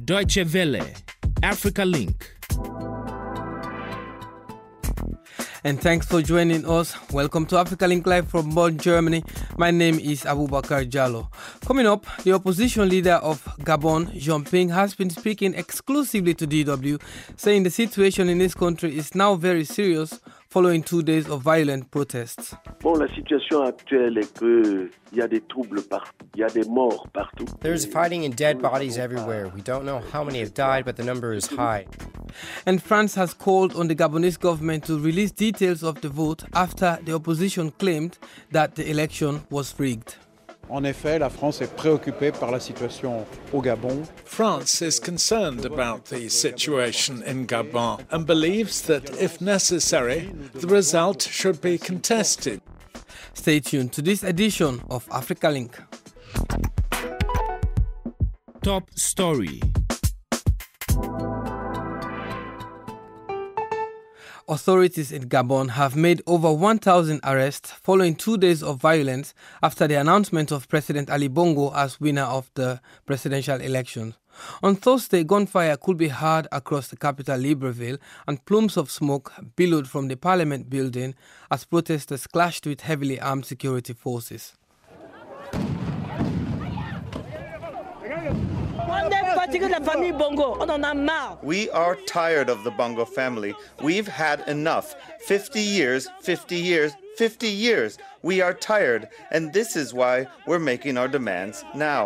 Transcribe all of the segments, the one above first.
Deutsche Welle, Africa Link. And thanks for joining us. Welcome to Africa Link Live from Bonn, Germany. My name is Abubakar Jallo. Coming up, the opposition leader of Gabon, Jean-Ping, has been speaking exclusively to DW, saying the situation in this country is now very serious following 2 days of violent protests. Bon, la situation actuelle est que il y a des troubles partout. Il y a des morts partout. There's fighting and dead bodies everywhere. We don't know how many have died, but the number is high. And France has called on the Gabonese government to release details of the vote after the opposition claimed that the election was rigged. En effet, la France est préoccupée par la situation au Gabon. France is concerned about the situation in Gabon and believes that, if necessary, the result should be contested. Stay tuned to this edition of Africa Link. Top story. Authorities in Gabon have made over 1,000 arrests following 2 days of violence after the announcement of President Ali Bongo as winner of the presidential elections. On Thursday, gunfire could be heard across the capital Libreville and plumes of smoke billowed from the parliament building as protesters clashed with heavily armed security forces. We are tired of the Bongo family. We've had enough. 50 years, 50 years, 50 years. We are tired, and this is why we're making our demands now.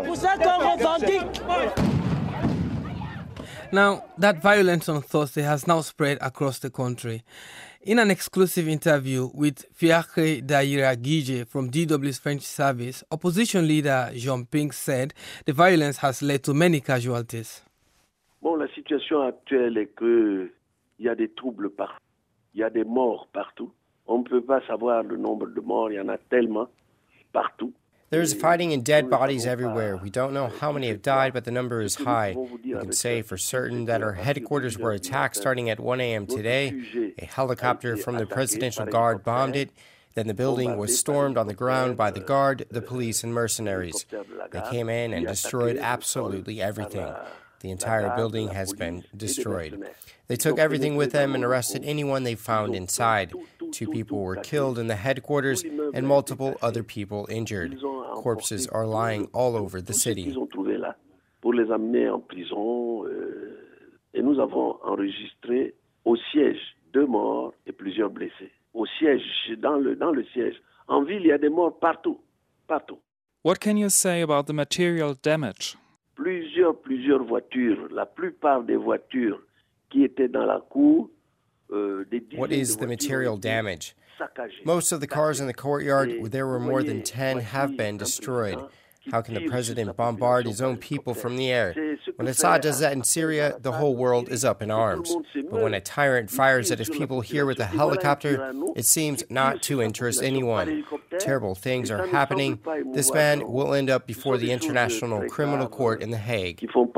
Now, that violence on Thursday has now spread across the country. In an exclusive interview with Fiacre Daïra-Guige from DW's French service, opposition leader Jean-Ping said the violence has led to many casualties. Bon, la situation actuelle est que il y a des troubles partout. Il y a des morts partout. On ne peut pas savoir le nombre de morts, il y en a tellement partout. There's fighting and dead bodies everywhere. We don't know how many have died, but the number is high. We can say for certain that our headquarters were attacked starting at 1 a.m. today. A helicopter from the Presidential Guard bombed it. Then the building was stormed on the ground by the Guard, the police, and mercenaries. They came in and destroyed absolutely everything. The entire building has been destroyed. They took everything with them and arrested anyone they found inside. 2 people were killed in the headquarters and multiple other people injured. Corpses are lying all over the city. Pour les amener en prison, et nous avons enregistré au siège 2 morts et plusieurs blessés. Au siège, dans le siège. En ville, il y a des morts partout, partout. What can you say about the material damage? Plusieurs voitures, la plupart des voitures qui étaient dans la cour. What is the material damage? Most of the cars in the courtyard, there were more than 10, have been destroyed. How can the president bombard his own people from the air? When Assad does that in Syria, the whole world is up in arms. But when a tyrant fires at his people here with a helicopter, it seems not to interest anyone. Terrible things are happening. This man will end up before the International Criminal Court in The Hague.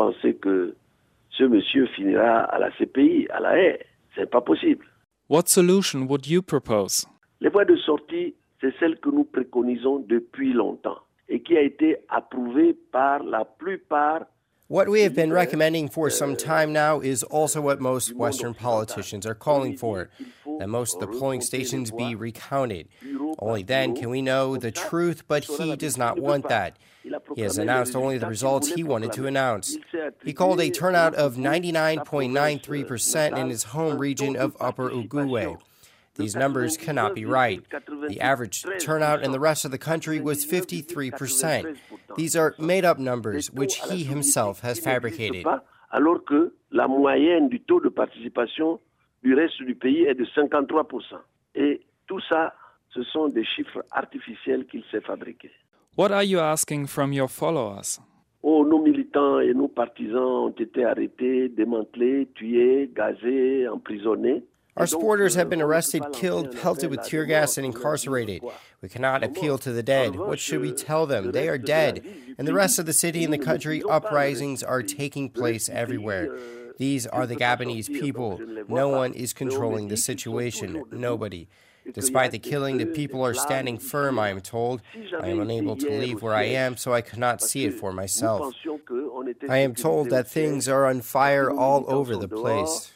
C'est pas possible. What solution would you propose? Les voies de sortie, c'est celle que nous préconisons depuis longtemps et qui a été approuvée par la plupart. What we have been recommending for some time now is also what most Western politicians are calling for, that most of the polling stations be recounted. Only then can we know the truth, but he does not want that. He has announced only the results he wanted to announce. He called a turnout of 99.93% in his home region of Upper Uguay. These numbers cannot be right. The average turnout in the rest of the country was 53%. These are made-up numbers, which he himself has fabricated. Alors que la moyenne du taux de participation du reste du pays est de 53%. Et tout ça, ce sont des chiffres artificiels qu'il s'est fabriqués. What are you asking from your followers? Oh, nos militants et nos partisans ont été arrêtés, démantelés, tués, gazés, emprisonnés. Our supporters have been arrested, killed, pelted with tear gas, and incarcerated. We cannot appeal to the dead. What should we tell them? They are dead. In the rest of the city and the country, uprisings are taking place everywhere. These are the Gabonese people. No one is controlling the situation. Nobody. Despite the killing, the people are standing firm, I am told. I am unable to leave where I am, so I cannot see it for myself. I am told that things are on fire all over the place.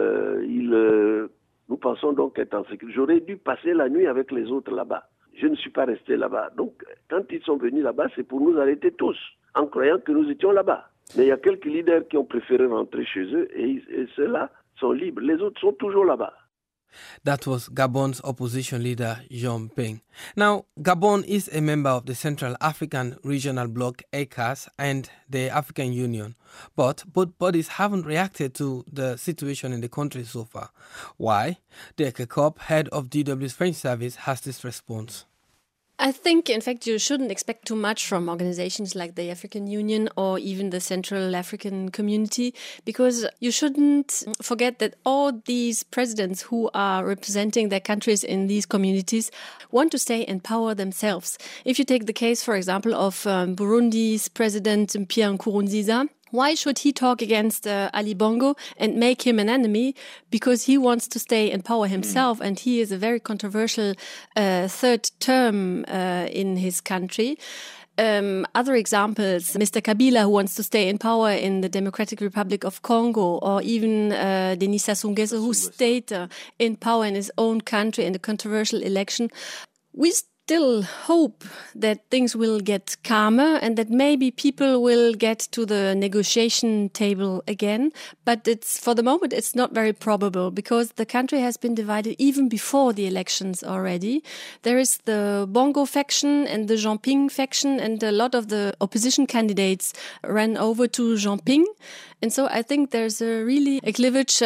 Nous pensons donc être en sécurité. J'aurais dû passer la nuit avec les autres là-bas. Je ne suis pas resté là-bas. Donc, quand ils sont venus là-bas, c'est pour nous arrêter tous, en croyant que nous étions là-bas. Mais il y a quelques leaders qui ont préféré rentrer chez eux et ceux-là sont libres. Les autres sont toujours là-bas. That was Gabon's opposition leader, Jean Ping. Now, Gabon is a member of the Central African Regional Bloc, ECAS, and the African Union. But both bodies haven't reacted to the situation in the country so far. Why? Dirk Kopp, head of DW's French service, has this response. I think, in fact, you shouldn't expect too much from organizations like the African Union or even the Central African Community, because you shouldn't forget that all these presidents who are representing their countries in these communities want to stay in power themselves. If you take the case, for example, of Burundi's president Pierre Nkurunziza, why should he talk against Ali Bongo and make him an enemy? Because he wants to stay in power himself, and he is a very controversial third term in his country. Other examples, Mr. Kabila, who wants to stay in power in the Democratic Republic of Congo, or even Denis Sassou Nguesso, who stayed in power in his own country in the controversial election. We still hope that things will get calmer and that maybe people will get to the negotiation table again. But for the moment, it's not very probable because the country has been divided even before the elections already. There is the Bongo faction and the Jean Ping faction, and a lot of the opposition candidates ran over to Jean Ping. And so I think there's really a cleavage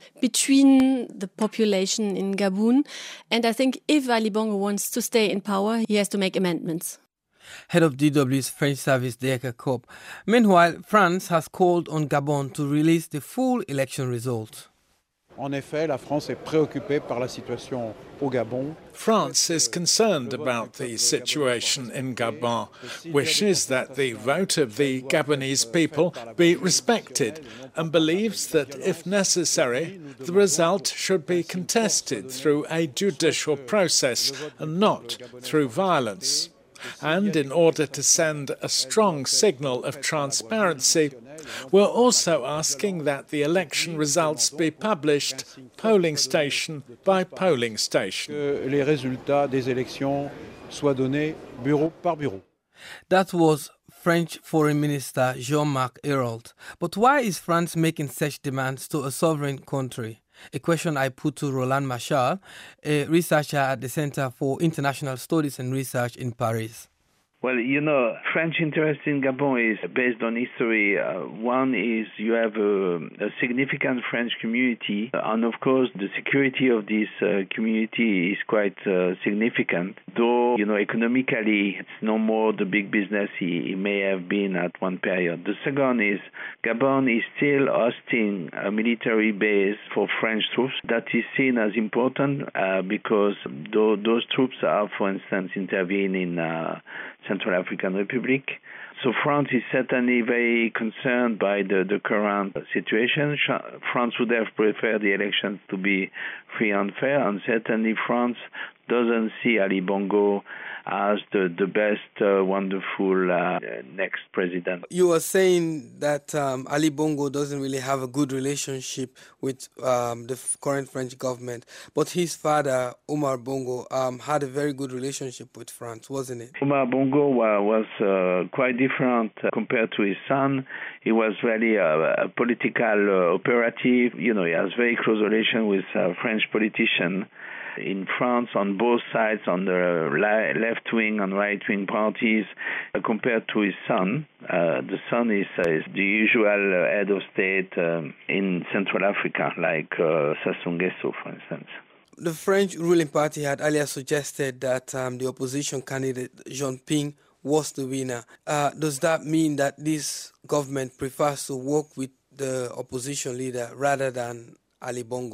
between the population in Gabon. And I think if Ali Bongo wants to stay in power, he has to make amendments. Head of DW's French service, Dirk Kopp. Meanwhile, France has called on Gabon to release the full election results. En effet, la France est préoccupée par la situation au Gabon. France is concerned about the situation in Gabon, wishes that the vote of the Gabonese people be respected, and believes that, if necessary, the result should be contested through a judicial process and not through violence. And in order to send a strong signal of transparency, we're also asking that the election results be published polling station by polling station. Que les résultats des élections soient donnés bureau par bureau. That was French Foreign Minister Jean-Marc Ayrault. But why is France making such demands to a sovereign country? A question I put to Roland Marchal, a researcher at the Center for International Studies and Research in Paris. Well, French interest in Gabon is based on history. One is you have a significant French community, and of course the security of this community is quite significant. Though, economically it's no more the big business he may have been at one period. The second is Gabon is still hosting a military base for French troops. That is seen as important because those troops are, for instance, intervening in Central African Republic. So France is certainly very concerned by the current situation. France would have preferred the elections to be free and fair, and certainly France doesn't see Ali Bongo as the best, wonderful next president. You were saying that Ali Bongo doesn't really have a good relationship with the current French government, but his father, Omar Bongo, had a very good relationship with France, wasn't it? Omar Bongo was quite different compared to his son. He was really a political operative. He has very close relation with French politicians. In France, on both sides, on the left-wing and right-wing parties, compared to his son. The son is the usual head of state in Central Africa, like Sassou Nguesso, for instance. The French ruling party had earlier suggested that the opposition candidate, Jean Ping, was the winner. Does that mean that this government prefers to work with the opposition leader rather than Ali Bongo?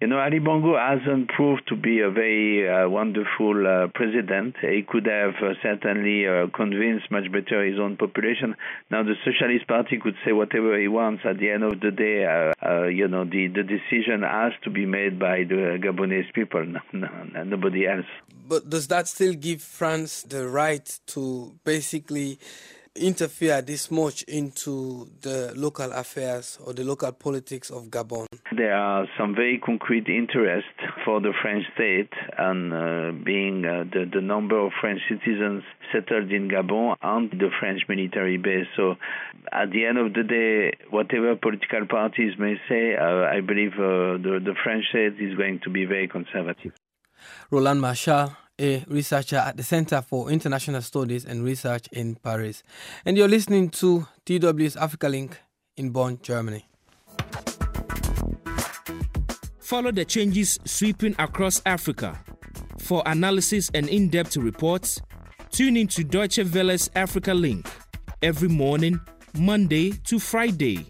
Ali Bongo hasn't proved to be a very wonderful president. He could have certainly convinced much better his own population. Now, the Socialist Party could say whatever he wants. At the end of the day, the decision has to be made by the Gabonese people, nobody else. But does that still give France the right to basically interfere this much into the local affairs or the local politics of Gabon? There are some very concrete interests for the French state, and being the number of French citizens settled in Gabon and the French military base. So at the end of the day, whatever political parties may say, I believe the French state is going to be very conservative. Roland Marchal, a researcher at the Center for International Studies and Research in Paris. And you're listening to DW's Africa Link in Bonn, Germany. Follow the changes sweeping across Africa. For analysis and in-depth reports, tune in to Deutsche Welle's Africa Link every morning, Monday to Friday.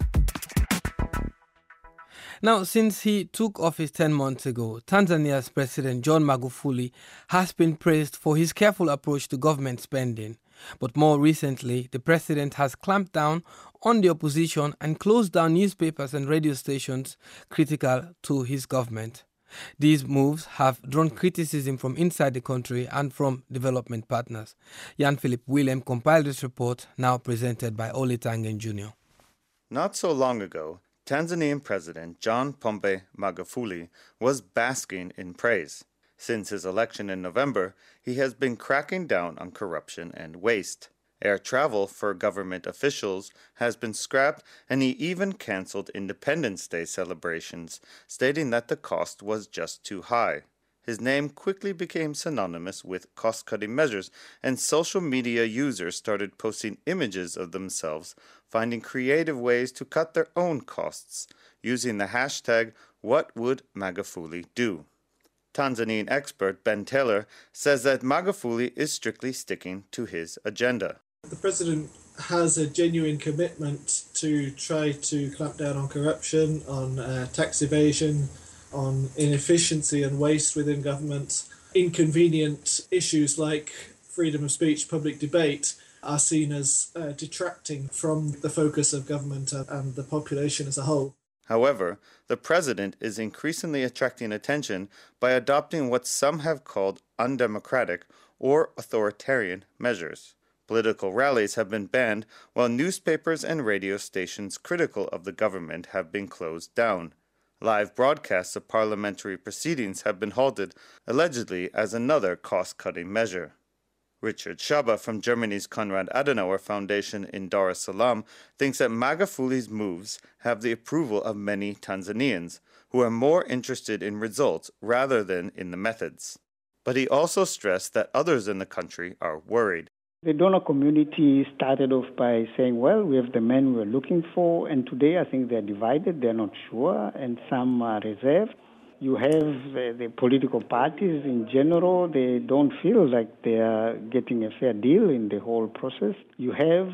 Now, since he took office 10 months ago, Tanzania's President John Magufuli has been praised for his careful approach to government spending. But more recently, the president has clamped down on the opposition and closed down newspapers and radio stations critical to his government. These moves have drawn criticism from inside the country and from development partners. Jan-Philipp Willem compiled this report, now presented by Ole Tangen Jr. Not so long ago, Tanzanian President John Pombe Magufuli was basking in praise. Since his election in November, he has been cracking down on corruption and waste. Air travel for government officials has been scrapped, and he even cancelled Independence Day celebrations, stating that the cost was just too high. His name quickly became synonymous with cost-cutting measures, and social media users started posting images of themselves finding creative ways to cut their own costs, using the hashtag #WhatWouldMagufuli_do. Tanzanian expert Ben Taylor says that Magufuli is strictly sticking to his agenda. The president has a genuine commitment to try to clamp down on corruption, on tax evasion, on inefficiency and waste within government. Inconvenient issues like freedom of speech, public debate are seen as detracting from the focus of government and the population as a whole. However, the president is increasingly attracting attention by adopting what some have called undemocratic or authoritarian measures. Political rallies have been banned, while newspapers and radio stations critical of the government have been closed down. Live broadcasts of parliamentary proceedings have been halted, allegedly as another cost-cutting measure. Richard Schaba from Germany's Konrad Adenauer Foundation in Dar es Salaam thinks that Magufuli's moves have the approval of many Tanzanians, who are more interested in results rather than in the methods. But he also stressed that others in the country are worried. The donor community started off by saying, well, we have the men we're looking for, and today I think they're divided, they're not sure, and some are reserved. You have the political parties in general, they don't feel like they are getting a fair deal in the whole process. You have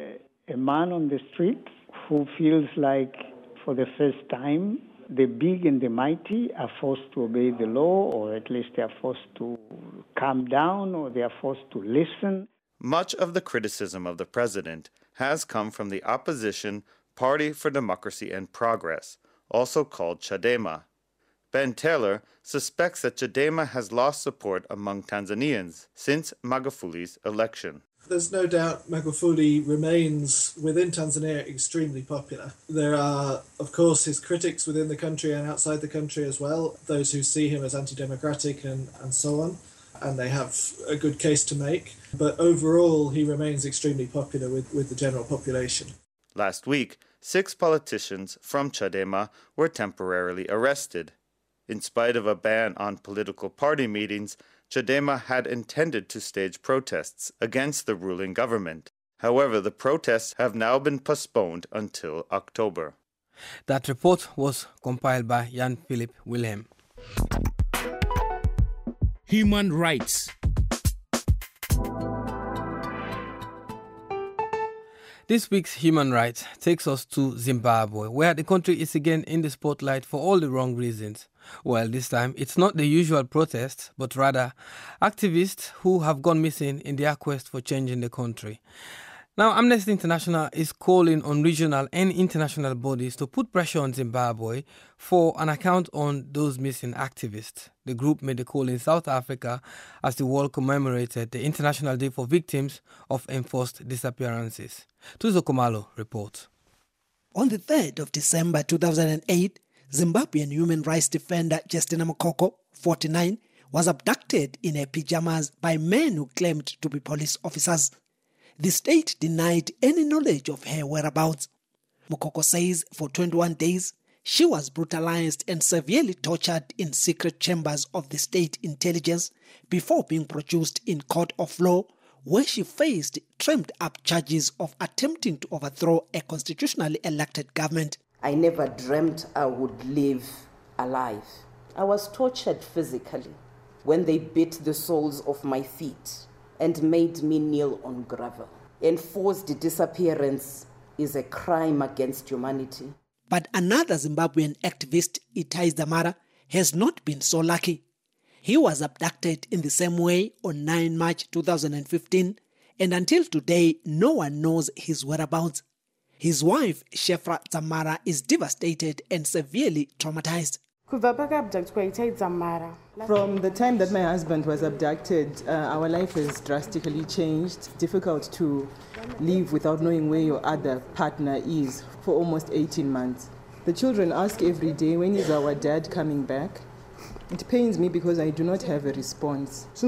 a man on the street who feels like for the first time the big and the mighty are forced to obey the law, or at least they are forced to calm down, or they are forced to listen. Much of the criticism of the president has come from the opposition Party for Democracy and Progress, also called Chadema. Ben Taylor suspects that Chadema has lost support among Tanzanians since Magufuli's election. There's no doubt Magufuli remains within Tanzania extremely popular. There are, of course, his critics within the country and outside the country as well, those who see him as anti-democratic and so on, and they have a good case to make. But overall, he remains extremely popular with the general population. Last week, 6 politicians from Chadema were temporarily arrested. In spite of a ban on political party meetings, Chadema had intended to stage protests against the ruling government. However, the protests have now been postponed until October. That report was compiled by Jan-Philipp Willem. Human rights. This week's Human Rights takes us to Zimbabwe, where the country is again in the spotlight for all the wrong reasons. Well, this time it's not the usual protests, but rather activists who have gone missing in their quest for change in the country. Now, Amnesty International is calling on regional and international bodies to put pressure on Zimbabwe for an account on those missing activists. The group made the call in South Africa as the world commemorated the International Day for Victims of Enforced Disappearances. Tuzo Komalo reports. On the 3rd of December 2008, Zimbabwean human rights defender Justina Mukoko, 49, was abducted in her pajamas by men who claimed to be police officers. The state denied any knowledge of her whereabouts. Mukoko says for 21 days, she was brutalized and severely tortured in secret chambers of the state intelligence before being produced in court of law, where she faced trimmed-up charges of attempting to overthrow a constitutionally elected government. I never dreamt I would live alive. I was tortured physically when they beat the soles of my feet and made me kneel on gravel. Enforced disappearance is a crime against humanity. But another Zimbabwean activist, Itai Dzamara, has not been so lucky. He was abducted in the same way on 9 March 2015, and until today, no one knows his whereabouts. His wife, Shefra Dzamara, is devastated and severely traumatized. From the time that my husband was abducted, our life has drastically changed. It's difficult to live without knowing where your other partner is for almost 18 months. The children ask every day, when is our dad coming back? It pains me because I do not have a response. The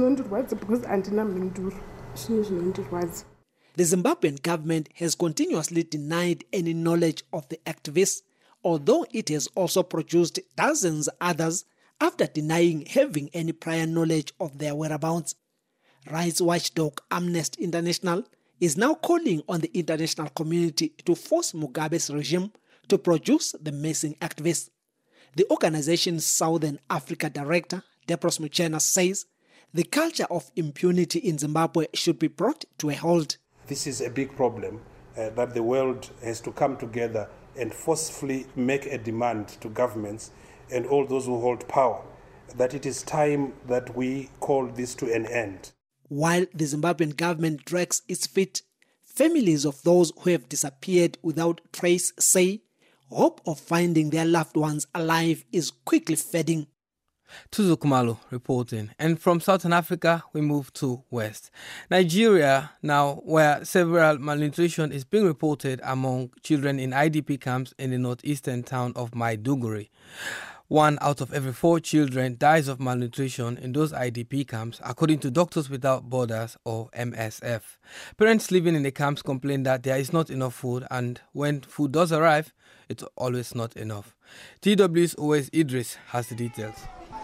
Zimbabwean government has continuously denied any knowledge of the activists, although it has also produced dozens others after denying having any prior knowledge of their whereabouts. Rights watchdog Amnesty International is now calling on the international community to force Mugabe's regime to produce the missing activists. The organization's Southern Africa director, Depros Muchena, says the culture of impunity in Zimbabwe should be brought to a halt. This is a big problem that the world has to come together and forcefully make a demand to governments and all those who hold power that it is time that we call this to an end. While the Zimbabwean government drags its feet, families of those who have disappeared without trace say hope of finding their loved ones alive is quickly fading. Tuzo Kumalo reporting. And from Southern Africa, we move to West Nigeria now, where several malnutrition is being reported among children in IDP camps in the northeastern town of Maiduguri. 1 out of every 4 children dies of malnutrition in those IDP camps, according to Doctors Without Borders, or MSF. Parents living in the camps complain that there is not enough food, and when food does arrive, it's always not enough. TW's Owais Idris has the details.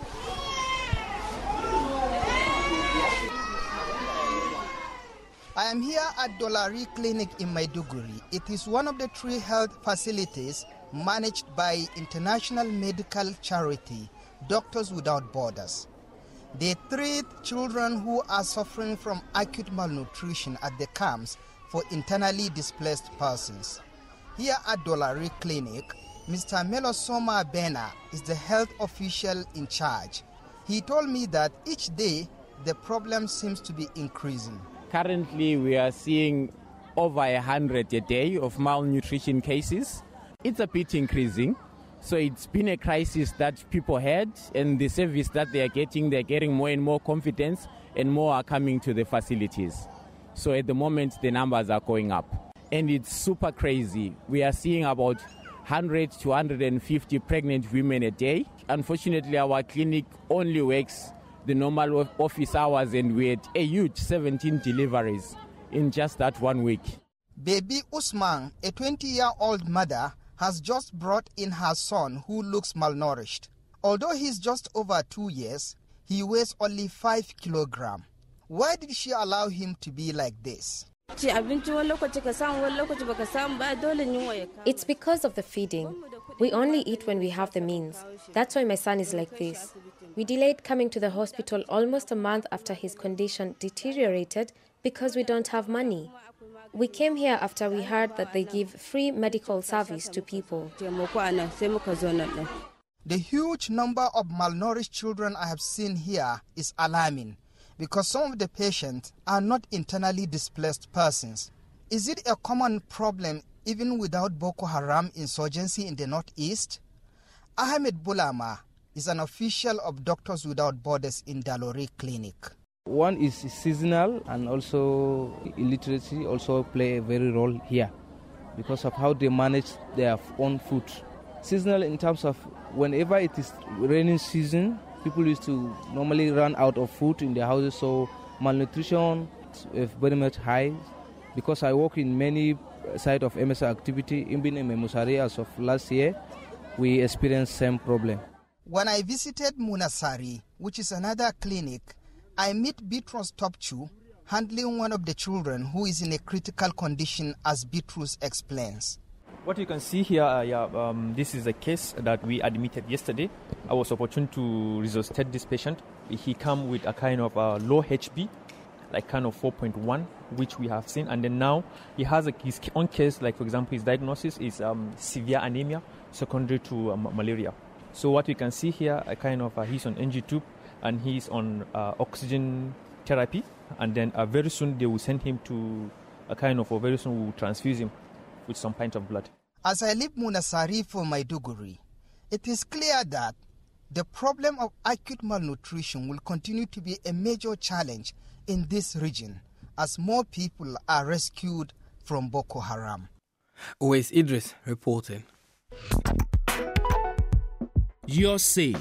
I am here at Dolari Clinic in Maiduguri. It is one of the 3 health facilities managed by international medical charity, Doctors Without Borders. They treat children who are suffering from acute malnutrition at the camps for internally displaced persons. Here at Dolari Clinic, Mr. Melosoma Bena is the health official in charge. He told me that each day the problem seems to be increasing. Currently, we are seeing over 100 a day of malnutrition cases. It's a bit increasing. So it's been a crisis that people had, and the service that they're getting more and more confidence, and more are coming to the facilities. So at the moment, the numbers are going up. And it's super crazy. We are seeing about 100 to 150 pregnant women a day. Unfortunately, our clinic only works the normal office hours, and we had a huge 17 deliveries in just that 1 week. Baby Usman, a 20-year-old mother, has just brought in her son who looks malnourished. Although he's just over 2 years, he weighs only 5 kilograms. Why did she allow him to be like this? It's because of the feeding. We only eat when we have the means. That's why my son is like this. We delayed coming to the hospital almost a month after his condition deteriorated because we don't have money. We came here after we heard that they give free medical service to people. The huge number of malnourished children I have seen here is alarming because some of the patients are not internally displaced persons. Is it a common problem even without Boko Haram insurgency in the northeast? Ahmed Bulama is an official of Doctors Without Borders in Dalori Clinic. One is seasonal, and also illiteracy also play a very role here because of how they manage their own food. Seasonal in terms of whenever it is raining season, people used to normally run out of food in their houses, so malnutrition is very much high. Because I work in many sites of MSR activity, even in Musari as of last year, we experienced same problem. When I visited Munasari, which is another clinic, I met Bitrus Topchu handling one of the children who is in a critical condition, as Bitrus explains. What you can see here, this is a case that we admitted yesterday. I was opportune to resuscitate this patient. He came with a kind of low HB, like kind of 4.1, which we have seen. And then now he has his own case, like for example, his diagnosis is severe anemia secondary to malaria. So what you can see here, a kind of he's on NG tube and he's on oxygen therapy. And then very soon they will send him to very soon we will transfuse him with some pint of blood. As I leave Munasari for Maiduguri, it is clear that the problem of acute malnutrition will continue to be a major challenge in this region as more people are rescued from Boko Haram. Uwais Idris reporting. Your say.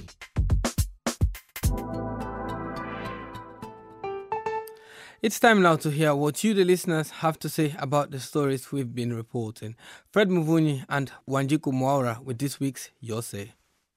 It's time now to hear what you, the listeners, have to say about the stories we've been reporting. Fred Muvunyi and Wanjiku Mwaura with this week's Your Say.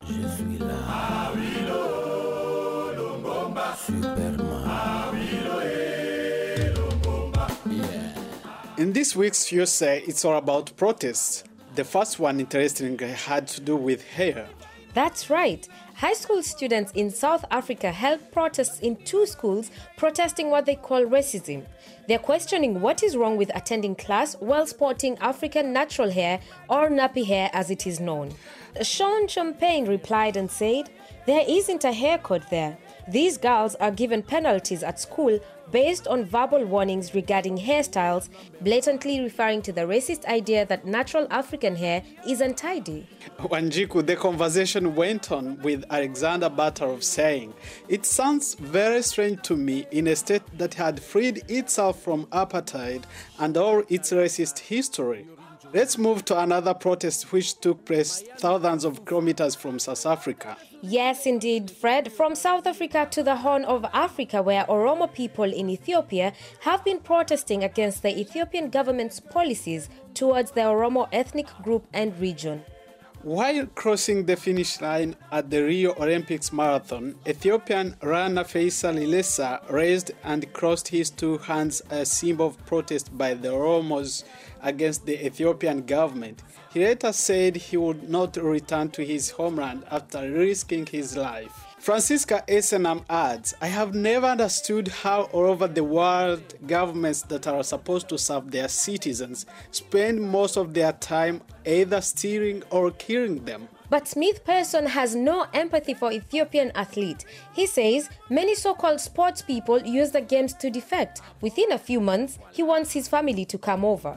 In this week's Your Say, it's all about protests. The first one, interestingly, had to do with hair. That's right. High school students in South Africa held protests in 2 schools protesting what they call racism. They're questioning what is wrong with attending class while sporting African natural hair, or nappy hair as it is known. Sean Champagne replied and said, "There isn't a hair code there. These girls are given penalties at school based on verbal warnings regarding hairstyles, blatantly referring to the racist idea that natural African hair is untidy." Wanjiku, the conversation went on with Alexander Batarov saying, "It sounds very strange to me in a state that had freed itself from apartheid and all its racist history." Let's move to another protest which took place thousands of kilometers from South Africa. Yes, indeed, Fred. From South Africa to the Horn of Africa, where Oromo people in Ethiopia have been protesting against the Ethiopian government's policies towards the Oromo ethnic group and region. While crossing the finish line at the Rio Olympics marathon, Ethiopian runner Faisal Ilesa raised and crossed his 2 hands, a symbol of protest by the Oromos against the Ethiopian government. He later said he would not return to his homeland after risking his life. Francisca Esenam adds, "I have never understood how all over the world governments that are supposed to serve their citizens spend most of their time either stealing or killing them." But Smith Person has no empathy for Ethiopian athletes. He says many so-called sports people use the games to defect. Within a few months, he wants his family to come over.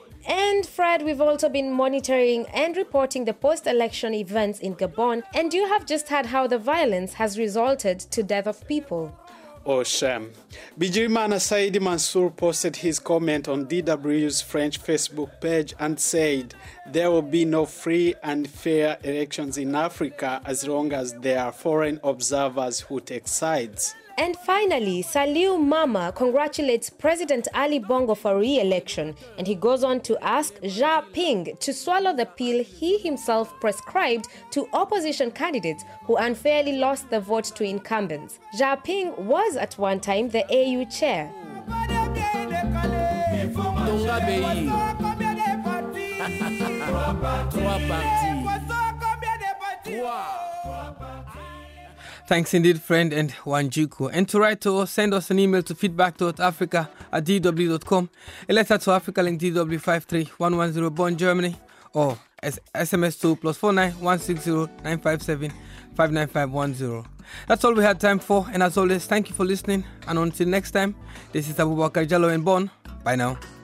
And Fred, we've also been monitoring and reporting the post-election events in Gabon, and you have just heard how the violence has resulted to death of people. Oh, shame. Bijirimana Saidi Mansour posted his comment on DW's French Facebook page and said, "There will be no free and fair elections in Africa as long as there are foreign observers who take sides." And finally, Saliu Mama congratulates President Ali Bongo for re-election, and he goes on to ask Xi Jinping to swallow the pill he himself prescribed to opposition candidates who unfairly lost the vote to incumbents. Xi Jinping was at one time the AU chair. Thanks indeed, friend and Wanjuku. And to write to us, send us an email to feedback.africa@dw.com, a letter to Africa Link DW 53110 Bonn, Germany, or SMS to +49 160 957 59510. That's all we had time for, and as always, thank you for listening. And until next time, this is Abubakar Jallo in Bonn. Bye now.